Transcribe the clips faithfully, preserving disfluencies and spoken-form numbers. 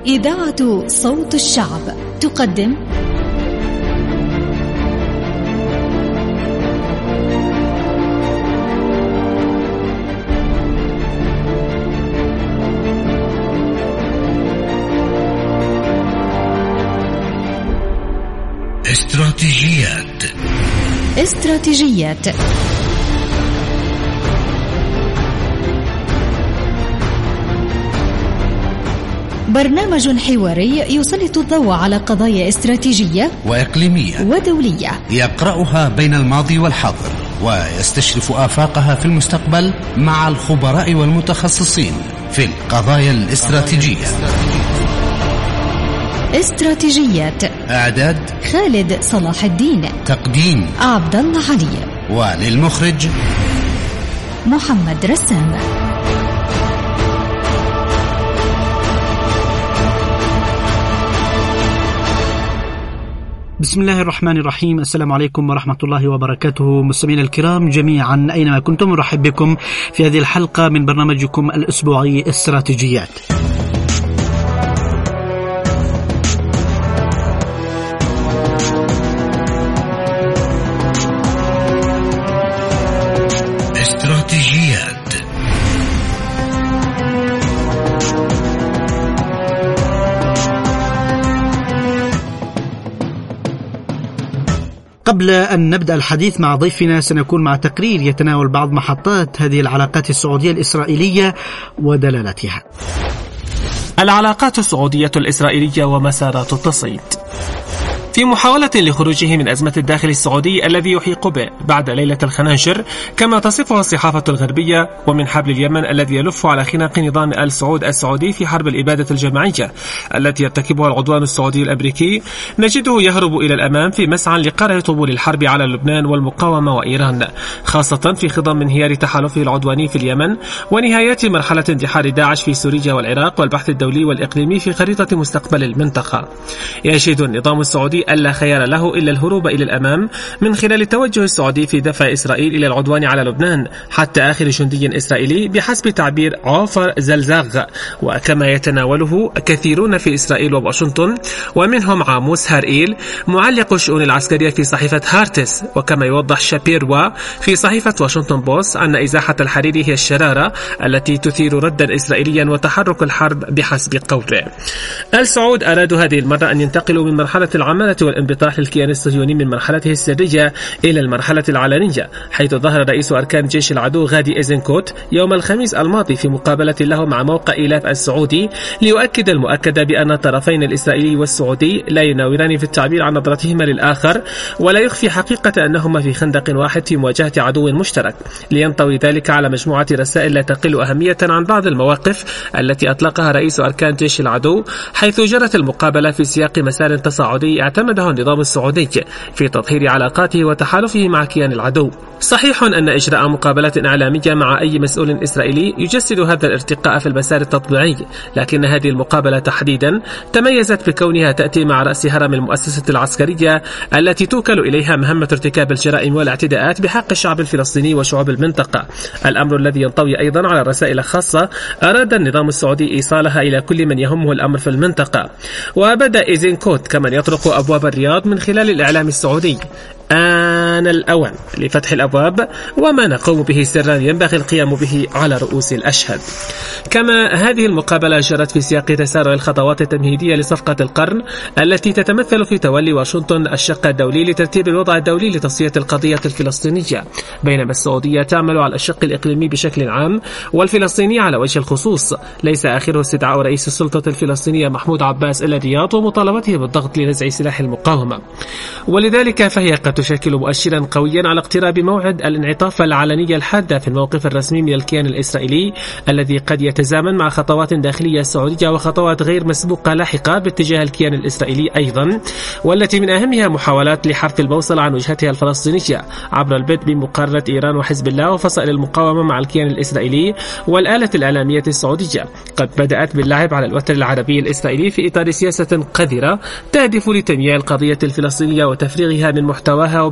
إذاعة صوت الشعب تقدم استراتيجيات استراتيجيات برنامج حواري يسلط الضوء على قضايا استراتيجية وإقليمية ودولية يقرأها بين الماضي والحاضر ويستشرف آفاقها في المستقبل مع الخبراء والمتخصصين في القضايا الاستراتيجية. استراتيجيات إعداد خالد صلاح الدين، تقديم عبد الله علي، وللمخرج محمد رسام. بسم الله الرحمن الرحيم. السلام عليكم ورحمة الله وبركاته. مستمعينا الكرام جميعا أينما كنتم، نرحب بكم في هذه الحلقة من برنامجكم الأسبوعي استراتيجيات. استراتيجيات قبل أن نبدأ الحديث مع ضيفنا، سنكون مع تقرير يتناول بعض محطات هذه العلاقات السعودية الإسرائيلية ودلالاتها. العلاقات السعودية الإسرائيلية ومسارات التصعيد. في محاولة لخروجه من أزمة الداخل السعودي الذي يحيق به بعد ليلة الخناشر كما تصفها الصحافة الغربية، ومن حبل اليمن الذي يلف على خناق نظام آل سعود السعودي في حرب الإبادة الجماعية التي يرتكبها العدوان السعودي الأمريكي، نجده يهرب إلى الأمام في مسعى لقرع طبول الحرب على لبنان والمقاومة وإيران، خاصة في خضم انهيار تحالفه العدواني في اليمن ونهايات مرحلة اندحار داعش في سوريا والعراق والبحث الدولي والإقليمي في خريطة مستقبل المنطقة. يشهد النظام السعودي ألا خيار له إلا الهروب إلى الأمام من خلال التوجه السعودي في دفع إسرائيل إلى العدوان على لبنان حتى آخر جندي إسرائيلي بحسب تعبير عوفر زلزاغ، وكما يتناوله كثيرون في إسرائيل وواشنطن، ومنهم عاموس هارئيل معلق الشؤون العسكرية في صحيفة هارتس، وكما يوضح شابيروا في صحيفة واشنطن بوست أن إزاحة الحريري هي الشرارة التي تثير ردا إسرائيليا وتحرك الحرب بحسب قوله. آل سعود أرادوا هذه المرة أن ينتقلوا من مرحلة العمالة والانبطاح للكيان الصهيوني من مرحلته السرية إلى المرحلة العلنية، حيث ظهر رئيس أركان جيش العدو غادي إيزنكوت يوم الخميس الماضي في مقابلة له مع موقع إيلاف السعودي ليؤكد المؤكد بأن الطرفين الإسرائيلي والسعودي لا يناوران في التعبير عن نظرتهما للآخر، ولا يخفي حقيقة أنهما في خندق واحد في مواجهة عدو مشترك، لينطوي ذلك على مجموعة رسائل لا تقل أهمية عن بعض المواقف التي أطلقها رئيس أركان جيش العدو، حيث جرت المقابلة في سياق مسار تصاعدي اعتمده النظام السعودي في تطهير علاقاته وتحالفه مع كيان العدو. صحيح أن إجراء مقابلة إعلامية مع أي مسؤول إسرائيلي يجسد هذا الارتقاء في المسار التطبيعي، لكن هذه المقابلة تحديدا تميزت بكونها تأتي مع رأس هرم المؤسسة العسكرية التي توكل إليها مهمة ارتكاب الجرائم والاعتداءات بحق الشعب الفلسطيني وشعوب المنطقة، الأمر الذي ينطوي أيضا على رسائل خاصة أراد النظام السعودي إيصالها إلى كل من يهمه الأمر في المنطقة. وبدأ إيزنكوت كمن يطرق أبواب الرياض من خلال الإعلام السعودي: آن الأوان لفتح الأبواب، وما نقوم به سرا ينبغي القيام به على رؤوس الأشهد. كما هذه المقابلة جرت في سياق تسارع الخطوات التمهيدية لصفقة القرن التي تتمثل في تولي واشنطن الشق الدولي لترتيب الوضع الدولي لتصفية القضية الفلسطينية، بينما السعودية تعمل على الشق الإقليمي بشكل عام والفلسطيني على وجه الخصوص، ليس آخره استدعاء رئيس السلطة الفلسطينية محمود عباس إلى الرياض ومطالبته بالضغط لنزع سلاح المقاومة، ولذلك فهي قد تشكل مؤشرا قويا على اقتراب موعد الانعطاف العلني الحاد في الموقف الرسمي من الكيان الإسرائيلي الذي قد يتزامن مع خطوات داخلية سعودية وخطوات غير مسبوقة لاحقة باتجاه الكيان الإسرائيلي أيضا، والتي من أهمها محاولات لحرف البوصلة عن وجهتها الفلسطينية عبر البدء بمقارنة إيران وحزب الله وفصائل المقاومة مع الكيان الإسرائيلي والآلة الإعلامية السعودية. قد بدأت باللعب على الوتر العربي الإسرائيلي في إطار سياسة قذرة تهدف لتمييع القضية الفلسطينية وتفريغها من محتواها، وبالتالي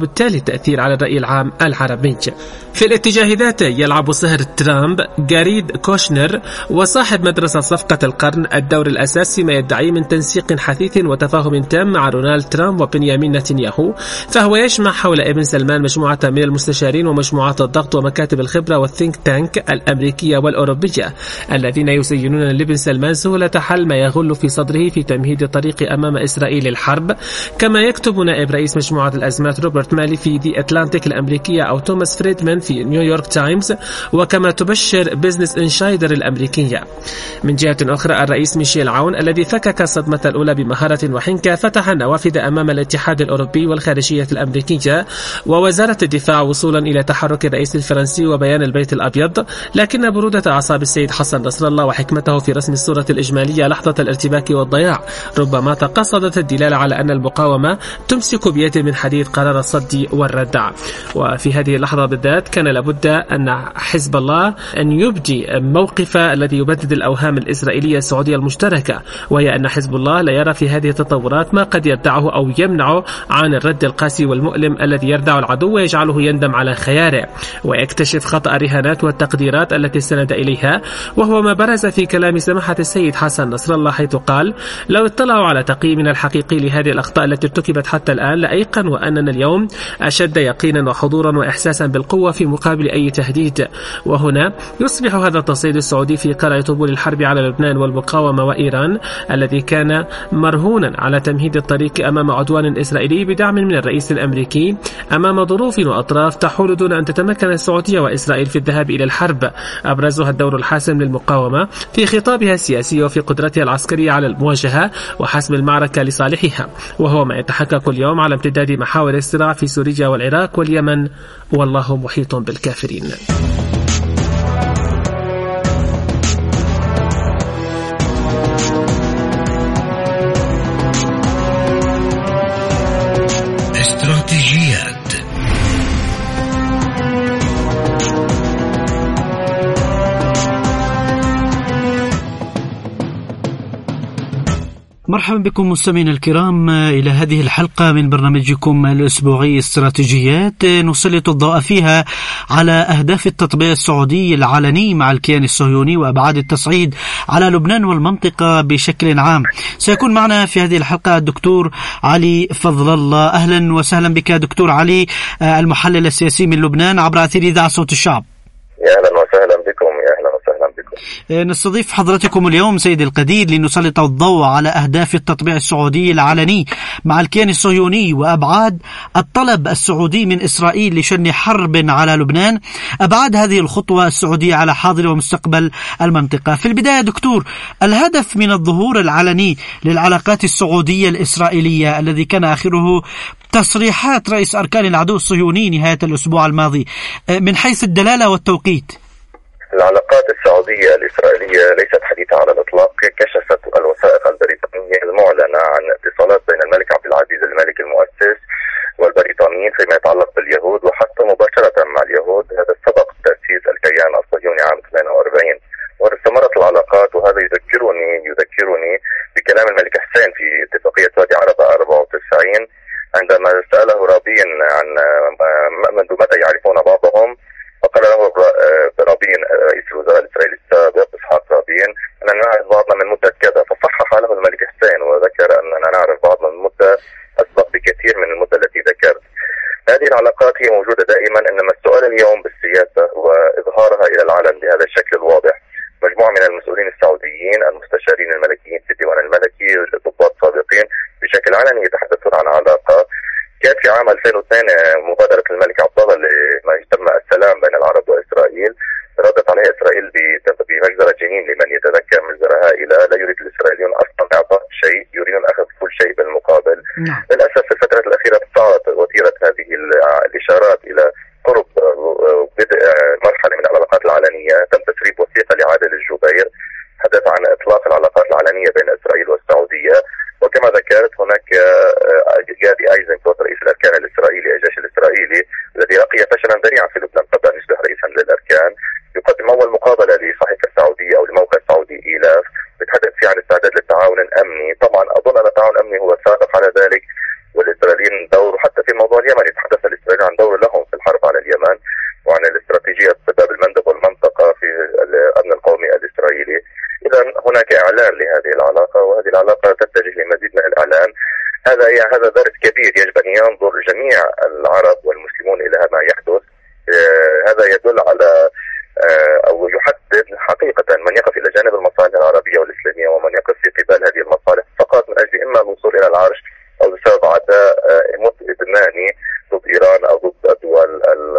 التأثير على الرأي العام العربي. في الاتجاه ذاته يلعب صهر ترامب جاريد كوشنر وصاحب مدرسة صفقة القرن الدور الأساسي ما يدعي من تنسيق حثيث وتفاهم تام مع رونالد ترامب وبنيامين نتنياهو، فهو يجمع حول ابن سلمان مجموعة من المستشارين ومجموعات الضغط ومكاتب الخبرة والثينك تانك الأمريكية والأوروبية الذين يزينون لابن سلمان سهولة حل ما يغل في صدره في تمهيد الطريق أمام إسرائيل الحرب، كما يكتب نائب رئيس مجموعة الأزمات روبرت مالي في دي أتلانتيك الأمريكية أو توماس فريدمان في نيويورك تايمز، وكما تبشر بيزنس انشايدر الأمريكية. من جهة أخرى الرئيس ميشيل عون الذي فكك الصدمة الأولى بمهارة وحنكة فتح النوافذ أمام الاتحاد الأوروبي والخارجية الأمريكية ووزارة الدفاع وصولا إلى تحرك الرئيس الفرنسي وبيان البيت الأبيض، لكن برودة أعصاب السيد حسن نصر الله وحكمته في رسم الصورة الإجمالية لحظة الارتباك والضياع ربما تقصدت الدلالة على أن المقاومة تمسك بيد من حديد قرار الصد والردع. وفي هذه اللحظة بالذات كان لابد أن حزب الله أن يبدي موقف الذي يبدد الأوهام الإسرائيلية السعودية المشتركة، وهي أن حزب الله لا يرى في هذه التطورات ما قد يردعه أو يمنعه عن الرد القاسي والمؤلم الذي يردع العدو ويجعله يندم على خياره ويكتشف خطأ الرهانات والتقديرات التي استند إليها، وهو ما برز في كلام سماحة السيد حسن نصر الله حيث قال: لو اطلعوا على تقييمنا الحقيقي لهذه الأخطاء التي ارتكبت حتى الآن لأيقنوا أننا اليوم أشد يقينا وحضورا وإحساسا بالقوة في مقابل أي تهديد. وهنا يصبح هذا التصعيد السعودي في قرع طبول الحرب على لبنان والمقاومة وإيران الذي كان مرهونا على تمهيد الطريق أمام عدوان إسرائيلي بدعم من الرئيس الأمريكي أمام ظروف وأطراف تحول دون أن تتمكن السعودية وإسرائيل في الذهاب إلى الحرب، أبرزها الدور الحاسم للمقاومة في خطابها السياسي وفي قدرتها العسكرية على المواجهة وحسم المعركة لصالحها، وهو ما يتحقق اليوم على امتداد محاور الصراع في سوريا والعراق واليمن، والله محيط بالكافرين. استراتيجيات. مرحبا بكم مستمعينا الكرام إلى هذه الحلقة من برنامجكم الأسبوعي استراتيجيات، نسلط الضوء فيها على أهداف التطبيع السعودي العلني مع الكيان الصهيوني وأبعاد التصعيد على لبنان والمنطقة بشكل عام. سيكون معنا في هذه الحلقة الدكتور علي فضل الله. أهلا وسهلا بك دكتور علي، المحلل السياسي من لبنان عبر أثير إذاعة صوت الشعب. يا أهلا وسهلا بكم. يا أهلا وسهلا بكم. نستضيف حضرتكم اليوم سيد القدير لنسلط الضوء على أهداف التطبيع السعودي العلني مع الكيان الصهيوني وأبعاد الطلب السعودي من إسرائيل لشن حرب على لبنان، أبعاد هذه الخطوة السعودية على حاضر ومستقبل المنطقة. في البداية دكتور، الهدف من الظهور العلني للعلاقات السعودية الإسرائيلية الذي كان آخره تصريحات رئيس أركان العدو الصهيوني نهاية الأسبوع الماضي من حيث الدلالة والتوقيت. العلاقات السعودية الإسرائيلية ليست حديثة على الإطلاق. كشفت الوثائق البريطانية المعلنة عن اتصالات بين الملك عبد العزيز الملك المؤسس والبريطانيين فيما يتعلق باليهود وحتى مباشرة مع اليهود. هذا سبق تأسيس الكيان الصهيوني عام ثمانية وأربعين، واستمرت العلاقات، وهذا يذكرني يذكرني بكلام الملك حسين في اتفاقية وادي عرب أربعة وتسعين عندما سأله رابين عن منذ متى يعرفون بعضهم، فقال له رابين رئيس الوزراء الإسرائيلي السابق إسحاق رابين أننا نعرف بعضنا من مدة كذا، فصحح له الملك حسين وذكر أننا نعرف بعضنا من مدة أسبق بكثير من المدة التي ذكرت. هذه العلاقات هي موجودة دائما، إنما السؤال اليوم بالسياسة وإظهارها إلى العلن بهذا الشكل الواضح. مجموعة من المسؤولين السعوديين المستشارين الملكيين في الديوان الملكي والضباط السابقين بشكل علني يتحدثون عن علاقة. كان في عام ألفين واثنين مبادرة الملك عبد الله لما يسمى السلام بين العرب وإسرائيل، ردت عليها إسرائيل بمجزرة جنين لمن يتذكر مجزرها إلى لا يريد الإسرائيليون أصلا إعطاء شيء، يريدون أخذ كل شيء بالمقابل. نعم. للأسف في الفترة الأخيرة تصاعدت وتيرة هذه الإشارات إلى قرب بدء مرحلة من العلاقات العلنية. تم تسريب وثيقة لعادل الجبير حدث عن إطلاق العلاقات العلنية بين إسرائيل والسعودية، وكما ذكرت هناك جادي ايزنكوت رئيس الاركان الاسرائيلي الجيش الاسرائيلي الذي لقي فشلا ذريعا في لبنان قبل ان يصبح رئيسا للاركان، يقدم اول مقابله لصحيفه سعوديه او لموقع سعودي ايلاف بيتحدث فيه عن استعداد للتعاون الامني. طبعا اظن ان التعاون الامني هو سابق على ذلك والاسرائيليين دور، وحتى في موضوع اليمن يتحدث الاسرائيليين عن دور الدور لهم في الحرب على اليمن وعن الاستراتيجية باب المندب والمنطقة في الأمن القومي الإسرائيلي. إذا هناك إعلان لهذه العلاقة، وهذه العلاقة تتجه لمزيد من الإعلان. هذا هذا درس كبير يجب أن ينظر جميع العرب والمسلمون إلى ما يحدث. هذا يدل على أو يحدد حقيقة من يقف إلى جانب المصالح العربية والإسلامية ومن يقف في قبال هذه المصالح فقط من أجل إما الوصول إلى العرش أو بسبب عداء إدماني ضد إيران أو ضد الدول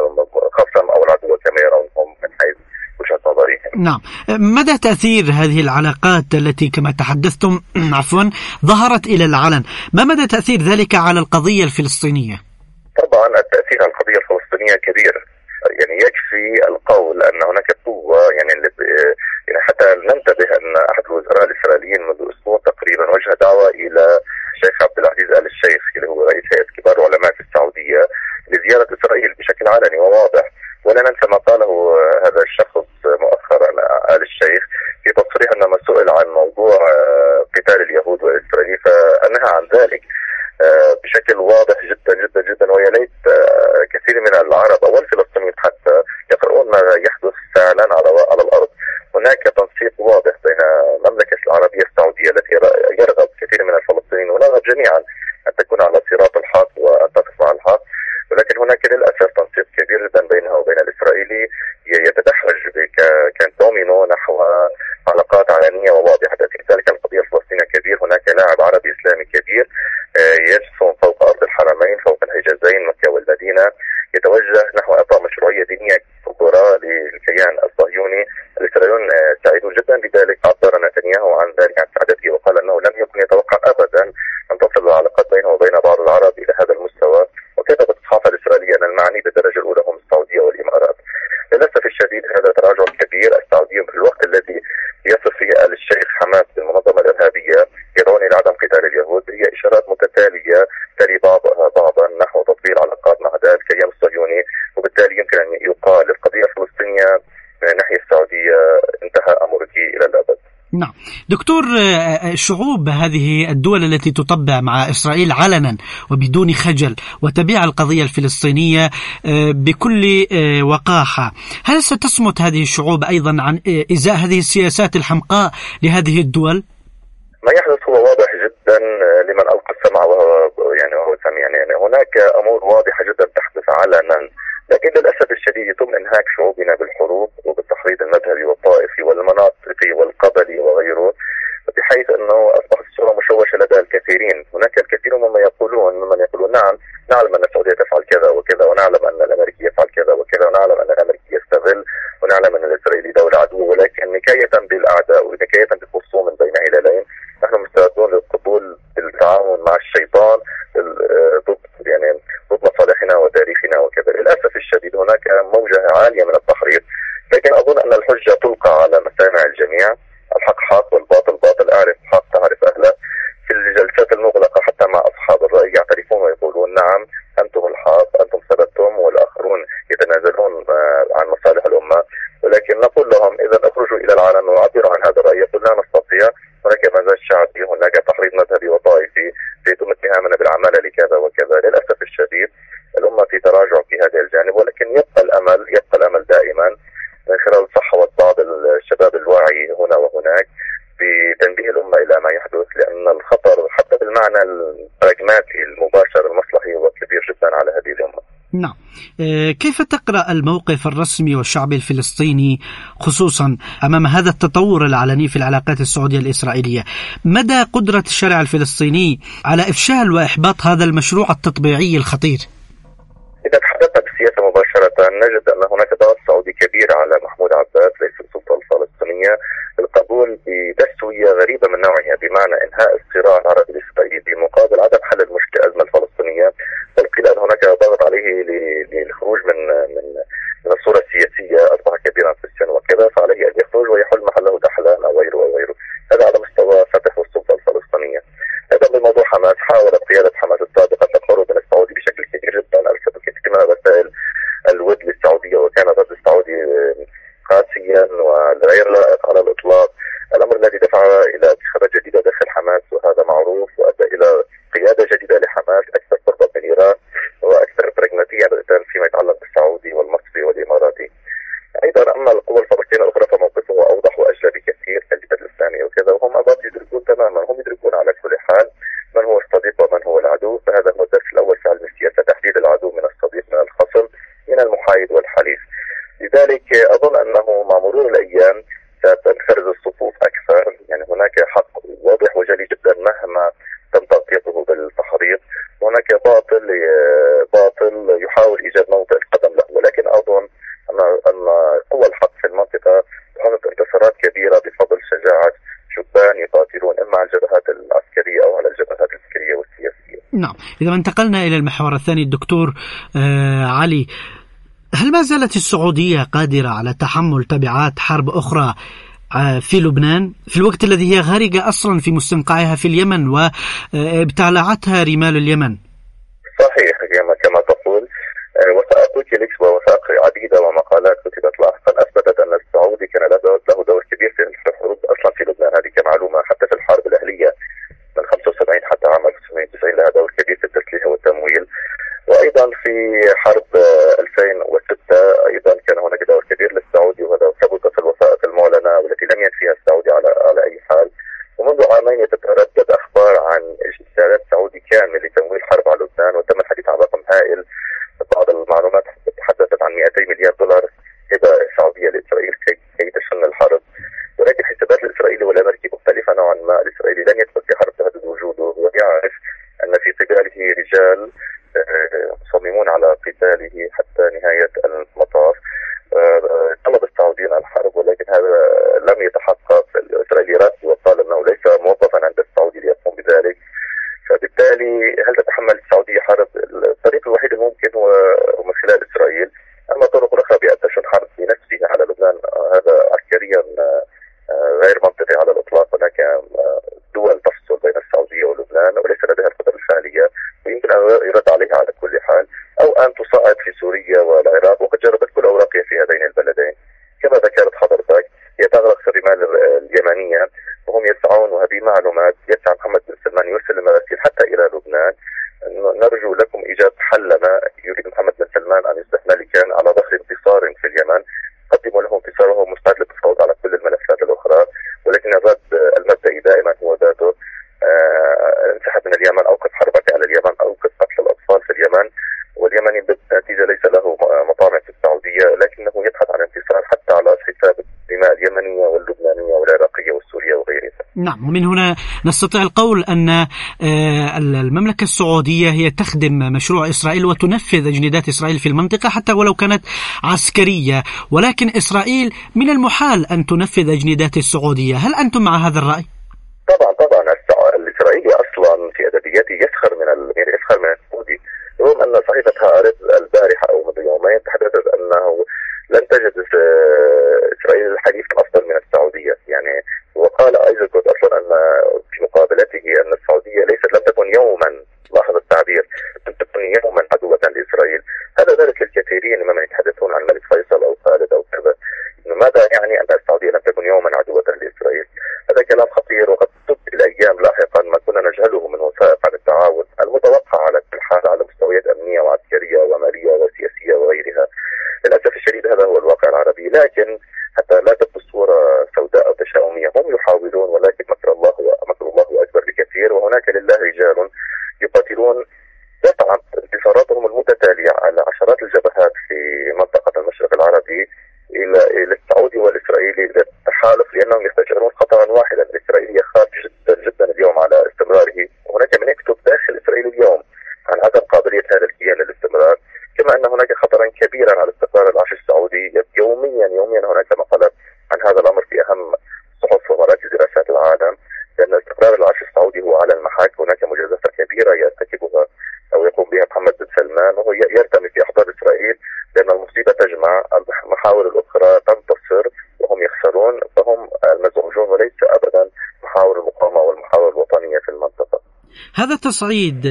الخصم أو العدو كما يرونهم من حيث وجهة نظرهم. نعم، مدى تأثير هذه العلاقات التي كما تحدثتم عفوا ظهرت إلى العلن، ما مدى تأثير ذلك على القضية الفلسطينية؟ طبعا التأثير على القضية الفلسطينية كبير، يعني يكفي القول أن هناك قوة يعني, يعني حتى ننتبه أن أحد الوزراء الإسرائيليين منذ أسبوع تقريبا وجه دعوة إلى الشيخ عبد العزيز آل الشيخ اللي هو رئيس هيئة كبار العلماء في السعودية لزيارة إسرائيل بشكل علني وواضح. ولا ننسى ما قاله هذا الشخص مؤخرا آل الشيخ في تصريح عندما سئل عن موضوع قتال اليهود والإسرائيلي فأنهى عن ذلك بشكل واضح جدا جدا جدا. ويا ليت كثير من العرب او الفلسطينيين حتى يقرؤون ما يحدث فعلا على على الارض. هناك تنسيق واضح بين المملكه العربيه السعوديه التي يرغب كثير من الفلسطينيين ونرغب جميعا ان تكون على صراط الحق وان تقف مع الحق، ولكن هناك للاسف تنسيق كبير جدا بينها وبين الاسرائيلي يتدحرج كدومينو نحو علاقات علنيه وواضحه. لذلك القضيه الفلسطينيه كبير. هناك لاعب عربي اسلامي كبير يجسم فوق أرض الحرمين فوق الحجازين مكة والمدينة يتوجه نحو إعطاء مشروعية دينية كبرى للكيان الصهيوني. الإسرائيليون سعيدون جدا بذلك. عبر نتنياهو عن ذلك عن سعادته وقال أنه لم يكن يتوقع أبدا أن تصل العلاقات بينه وبين بعض العرب إلى هذا المستوى. وكتبت الصحافة الإسرائيلية أن المعني بالدرجة الأولى هم السعودية والإمارات. للأسف الشديد هذا تراجع كبير. السعودية في الوقت الذي يصف فيه آل الشيخ حماس بالمنظمة الإرهابية يدعون إلى عدم قتال اليهود هي إشارات متتالية تلي بعضها بعضا نحو تطوير علاقات مع هذا الكيان الصهيوني، وبالتالي يمكن أن يقال القضية الفلسطينية من الناحية السعودية انتهى أمرك إلى الأبد. نعم دكتور، شعوب هذه الدول التي تطبع مع إسرائيل علنا وبدون خجل وتبيع القضية الفلسطينية بكل وقاحة، هل ستصمت هذه الشعوب أيضا عن إزاء هذه السياسات الحمقاء لهذه الدول؟ ما يحدث هو واضح جدا لمن ألقى السمع وهو يعني وهو سميع. يعني هناك أمور واضحة جدا تحدث علنا، لكن للأسف الشديد يتم إنهاك شعوبنا بالحروب وبالتحريض المذهبي والطائفي والمناطقي والقبلي وغيره، بحيث أنه أصبحت الصورة مشوشة لدى الكثيرين. هناك الكثير ممن يقولون ممن يقولون نعم نعلم أن السعودية تفعل كذا وكذا، ونعلم أن الأمريكي يفعل كذا وكذا، ونعلم أن الأمريكي يستغل، ونعلم أن الإسرائيلي دولة عدو، ولكن نكاية بالأعداء ونكاية بالخصوم من بين هلالين نحن مستعدون للقبول بالتعاون مع الشيطان ضد يعني ضد مصالحنا وتاريخنا وكذا. للأسف الشديد هناك موجة عالية من التحريض، لكن أظن أن الحجة تلقى على مسامع الجميع. الحق حق والباطل باطل. أعرف الحق تعرف أهله. في الجلسات المغلقة حتى مع أصحاب الرأي يعترفون ويقولون نعم أنتم الحق أنتم سببتم، والآخرون يتنازلون عن مصالح الأمة. ولكن نقول لهم إذا أخرجوا إلى العالم وعبروا عن هذا الرأي. يقول لا نستطيع، هناك مزاج شعبي، هناك تحريض مذهبي وطائفي، يتم اتهامنا بالعمالة لكذا وكذا. للأسف الشديد الأمة في تراجع في هذا الجانب، ولكن يبقى الأمل يبقى الأمل دائما من خلال صحوة بعض الشباب الواعي هنا وهناك بتنبيه الأمة إلى ما يحدث، لأن الخطر حتى بالمعنى البراغماتي المباشر المصلحي هو كبير جدا على هذه الأمة. نعم، كيف تقرأ الموقف الرسمي والشعبي الفلسطيني خصوصا أمام هذا التطور العلني في العلاقات السعودية الإسرائيلية؟ مدى قدرة الشارع الفلسطيني على إفشال وإحباط هذا المشروع التطبيعي الخطير؟ إذا تحدثنا بالسياسة مباشرة نجد أن هناك ضغط سعودي كبير على محمود عباس رئيس السلطة الفلسطينية للقبول بتسوية غريبة من نوعها، بمعنى إنهاء الصراع العربي الإسرائيلي مقابل عدم حل المشكلة الأزمة الفلسطينية. بل قيل أن هناك ضغط عليه للخروج من من من الصورة السياسية، أصبح كبيرا في السن وكذا، فعليه أن يخرج ويحل محله دحلان أو غيره أو غيره. هذا على مستوى فتح السلطة الفلسطينية. أيضا بموضوع حماس، حاولت قيادة حماس السابقة التقرب من السعودي بشكل كبير جدا، أرسلت كثير من الرسائل الود للسعودية وكان إيجاد موطئ القدم له، ولكن أظن أن أن قوى الحق في المنطقة تحقق انتصارات كبيرة بفضل شجاعة شبان يقاتلون إما على الجبهات العسكرية أو على الجبهات الفكرية والسياسية. نعم، إذا انتقلنا إلى المحور الثاني الدكتور آه علي، هل ما زالت السعودية قادرة على تحمل تبعات حرب أخرى في لبنان في الوقت الذي هي غارقة أصلا في مستنقعها في اليمن وابتلعتها رمال اليمن؟ صحيح كما تقول، وثائق ويكيليكس ووثائق عديدة ومقالات كتبت لاحقا أثبتت أن السعودي كان له دور كبير في الحروب أصلا في لبنان. هذه كمعلومة حتى في الحرب الأهلية من خمسة وسبعين حتى عام ألف وتسعمائة وتسعين لها دور كبير في التسليح والتمويل، وأيضا في حرب ألفين وستة أيضا كان هناك دور كبير للسعودي، وهذا ثبت في الوثائق المعلنة والتي لم ينفيها السعودي على على أي حال. ومنذ عامين تتردد أخبار عن استعداد سعودي كامل لتمويل حرب على لبنان، وتم الحديث عن رقم هائل. بعض المعلومات تحدثت عن مئتي مليار دولار هبة سعودية لإسرائيل كي, كي تشن الحرب، ولكن حسابات الإسرائيلي والأمريكي مختلفة نوعا ما. الإسرائيلي لن يدخل في حرب تهدد وجوده، ويعرف أن في قباله رجال مصممون على قتاله حتى نهاية المطاف. طلب السعوديين الحرب، ولكن هذا لم يتحقق. الإسرائيلي رد وقال أنه ليس موظفا عند السعودي ليقوم بذلك. فبالتالي هل تتحمل السعودية حرب؟ الطريق الوحيد الممكن هو من خلال إسرائيل، أما طرق أخرى بأن تشن حرب بنفسها على لبنان هذا عسكريا غير منطقي على الإطلاق. هناك دول تفصل بين السعودية ولبنان وليس لديها القدرة الفعلية، ويمكن أن يرد عليها على كل حال، أو أن تصعد في سوريا والعراق، وقد جربت كل أوراقها في هذين البلدين. كما ذكرت حضرتك هي تغرق في الرمال اليمنية وهم يسعون، وهذه معلومات، يسعى محمد بن سلمان يرسل المراسيل حتى إلى لبنان. نرجو لكم إيجاد حل لنا. يريد محمد بن سلمان أن يصبح ملكا على ظهر انتصار في اليمن، قدموا له انتصار وهو مستعد للتفاوض على كل الملفات الأخرى، ولكن الرد المبدئي دائما هو ذاته: انسحب من اليمن، أوقف حربك على اليمن، أوقف قتل الأطفال في اليمن. واليمني بالنتيجة ليس له مطامع في السعودية، لكنه يبحث عن انتصار حتى على حساب الدماء اليمنية واللبنانية والعراقية والسورية وغيرها. نعم، ومن هنا نستطيع القول أن المملكة السعودية هي تخدم مشروع إسرائيل وتنفذ أجندات إسرائيل في المنطقة حتى ولو كانت عسكرية، ولكن إسرائيل من المحال أن تنفذ أجندات السعودية. هل أنتم مع هذا الرأي؟ طبعا طبعا الإسرائيلي أصلا في أدبياته يسخر من ال... يسخر من السعودي، رغم أن صحيفة هارتز البارحة أو منذ يومين تحدثت أنه لن تجد إسرائيل الحليف أفضل من السعودية. يعني وقال أيزاكوت أصلا أن في مقابلته أن السعودية ليست لم تكن يوما، لاحظ التعبير، لم تكن يوما عدوة لإسرائيل. هذا ذلك للكثيرين ممن يتحدثون عن الملك فيصل أو خالد أو كذا. ماذا يعني أن السعودية لم تكن يوما عدوة لإسرائيل؟ هذا كلام خطير، وقد تبدي الأيام لاحقا ما كنا نجهله من وثائق عن التعاون المتوقع على كل حال على مستويات أمنية وعسكرية ومالية وسياسية وغيرها. للأسف الشديد هذا هو الواقع العربي، لكن حتى لا تبدو الصورة سوداء أو تشاؤمية، هم يحاولون، ولكن مكر الله مكر الله أكبر بكثير، وهناك لله رجال يقاتلون دفعا انتصاراتهم المتتالية على عشرات الجبهات في منطقة المشرق العربي إلى السعودي والإسرائيلي للتحالف، لأنهم يستشعرون خطرا واحدا. الإسرائيلي يخاف جدا جدا اليوم على استمراره، وهناك من يكتب داخل إسرائيل اليوم عن عدم قابلية هذا الكيان للاستمرار، كما أن هناك خطرا كبيرا على استقرار العرش السعودي. يوميا يوميا هناك مقالات عن هذا الأمر في أهم صحف ومراكز دراسات العالم، لأن استقرار العرش السعودي هو على المحك. هناك مجازفة كبيرة يرتكبها أو يقوم بها محمد بن سلمان، وهو يرتمي في أحضان إسرائيل، لأن المصيبة تجمع، المحاور الأخرى تنتصر وهم يخسرون، فهم المزعوجون وليس أبدا محاور المقاومة والمحاور الوطنية في المنطقة. هذا التصعيد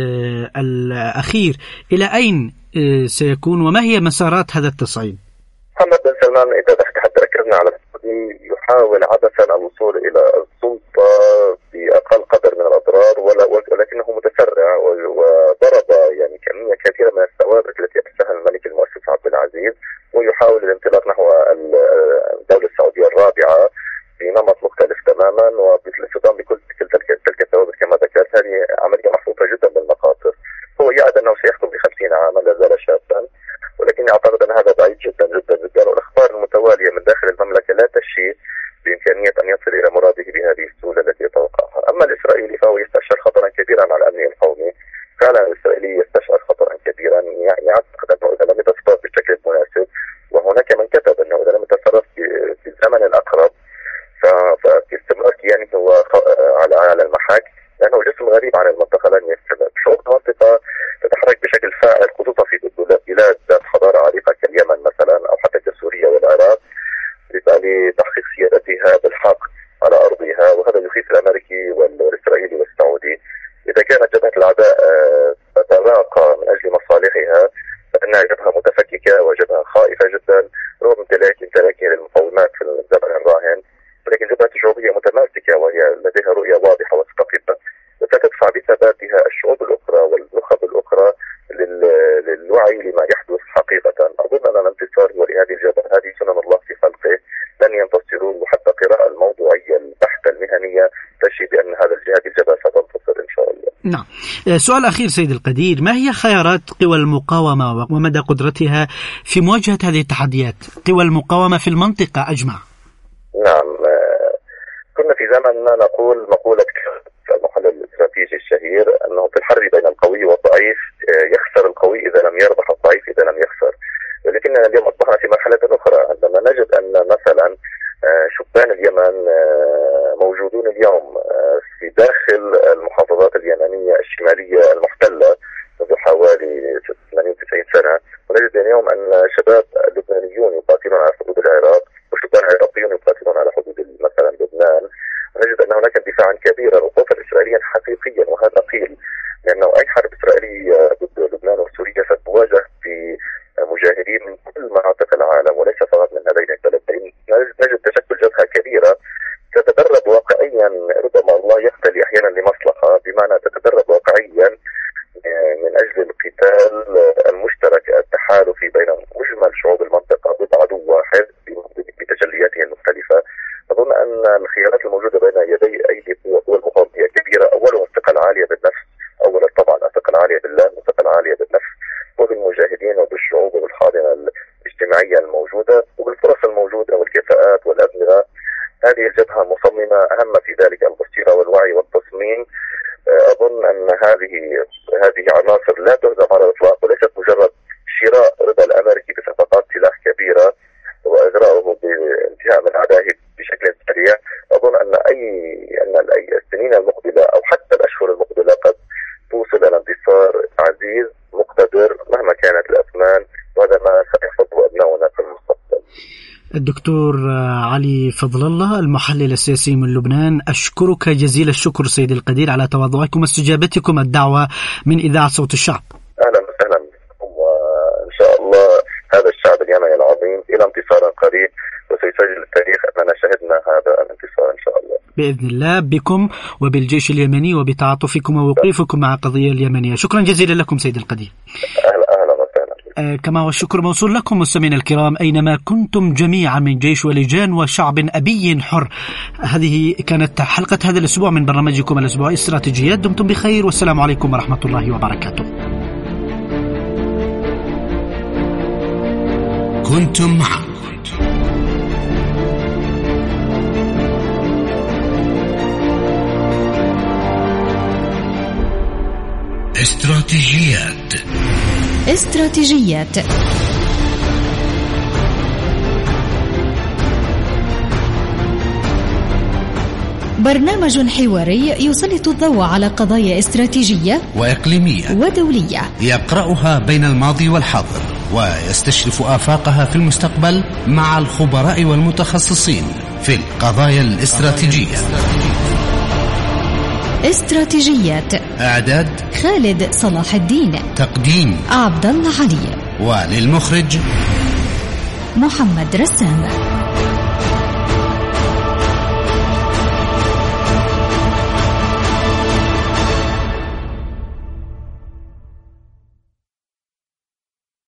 الأخير إلى أين سيكون وما هي مسارات هذا التصعيد؟ محمد بن سلمان إذا حتى ركزنا على السعودي يحاول عبثا الوصول إلى السلطة بأقل قدر من الأضرار، ولكنه متسرع وضرب يعني كمية كثيرة من الثوابت التي أسسها الملك المؤسس عبد العزيز، ويحاول الانطلاق نحو الدولة السعودية الرابعة بنمط مختلف تماما وبالاصطدام بكل تلك الثوابت كما ذكرت. هذه عملية محفوظة جدا بالمخاطر. هو يعد أنه سيحكم بخمسين عاما، لا زال شابا، ولكن أعتقد أن هذا بعيد جدا جدا جدا، والأخبار المتوالية من داخل المملكة لا تشير بإمكانية أن يصل إلى مراده بهذه السهولة التي يتوقعها. أما الإسرائيلي فهو يستشعر خطرا كبيرا على الأمن القومي. فعلا الإسرائيلي يستشعر خطرا كبيرا، يعني أعتقد أنه إذا لم خائفة جدا رغم امتلاك امتلاكها للمقومات في الزمن الراهن، ولكن الجبهة الشعوبية متماسكة وهي لديها رؤية واضحة ومستقبة وستدفع بثباتها الشعوب الأخرى والنخب الأخرى للوعي لما يحدث حقيقة. أظن أن الانتصار هو لهذه الجبهة، هذه سنن الله في خلقه، لن ينتصروا، وحتى القراءة الموضوعية البحتة المهنية تشي بأن هذا هذه الجبهة ستنتصر إن شاء الله. نعم. سؤال أخير سيد القدير، ما هي خيارات قوى المقاومة ومدى قدرتها في مواجهة هذه التحديات، قوى المقاومة في المنطقة أجمع؟ نعم، كنا في زمننا نقول مقولة المحلل الاستراتيجي الشهير أنه في الحرب بين القوي والضعيف يخسر القوي إذا لم يربح، الضعيف إذا لم يخسر. ولكننا اليوم أصبحنا في مرحلة أخرى عندما نجد أن مثلا شبان اليمن موجودون اليوم في داخل المحافظات اليمنية الشمالية المحتلة منذ حوالي ثمانين وتسعين سنة، ونجد اليوم أن شباب لبنانيون يقاتلون على حدود العراق وشبان عراقيون يقاتلون على حدود مثلا لبنان، ونجد أن هناك اندفاعا كبيرا وخوفا إسرائيليا حقيقيا، وهذا قيل لأنه أي حرب إسرائيلية ضد لبنان وسوريا ستواجه في مجاهدين من كل مناطق العالم وليس فقط من هذين البلدين. نجد تشكل جبهة كبيرة تتدرب واقعيا، ربما الله يختلي أحيانا لمصلحة، بمعنى تتدرب واقعيا من أجل القتال المشترك التحالفي بين مجمل شعوب المنطقة ضد عدو واحد بتجلياته المختلفة. أظن أن الخيارات الموجودة بين يدي أيدي قوى المقاومة هي كبيرة، أولها الثقة العالية بالنفس، أولا طبعا الثقة العالية بالله والثقة العالية بالنفس وبالمجاهدين وبالشعوب وبالحاضنة الاجتماعية الموجودة وبالفرص الموجودة والكفاءات والأدمغة. هذه الجبهة مصممة، أهم في ذلك البصيرة والوعي والتصميم. أظن أن هذه هذه عناصر لا تهزم على الإطلاق، وليست مجرد شراء رضا الأمريكي بصفقات سلاح كبيرة وإغراءه بانتهاء من أعدائه بشكل سريع. أظن أن أي أن السنين المقبلة أو حتى الأشهر المقبلة قد توصل إلى انتصار عزيز مقتدر مهما كانت الأثمان، وهذا ما سيحفظه أبناؤنا في المستقبل. الدكتور علي فضل الله المحلل السياسي من لبنان، أشكرك جزيل الشكر سيد القدير على تواضعكم واستجابتكم الدعوة من إذاعة صوت الشعب. أهلا وسهلا بكم، وإن شاء الله هذا الشعب اليمني العظيم إلى انتصار قريب، وسيسجل التاريخ أننا شهدنا هذا الانتصار إن شاء الله بإذن الله بكم وبالجيش اليمني وبتعاطفكم ووقوفكم مع القضية اليمنية. شكرا جزيلا لكم سيد القدير. أهلا أهلا وسهلا. آه كما والشكر موصول لكم مستمعينا الكرام أينما كنتم جميعا من جيش ولجان وشعب أبي حر. هذه كانت حلقة هذا الأسبوع من برنامجكم الأسبوعي استراتيجيات. دمتم بخير والسلام عليكم ورحمة الله وبركاته. كنتم مع استراتيجيات استراتيجيات برنامج حواري يسلط الضوء على قضايا استراتيجية وإقليمية ودولية، يقرأها بين الماضي والحاضر ويستشرف آفاقها في المستقبل مع الخبراء والمتخصصين في القضايا الاستراتيجية. استراتيجيات إعداد خالد صلاح الدين، تقديم عبد الله علي، وللمخرج محمد رسام.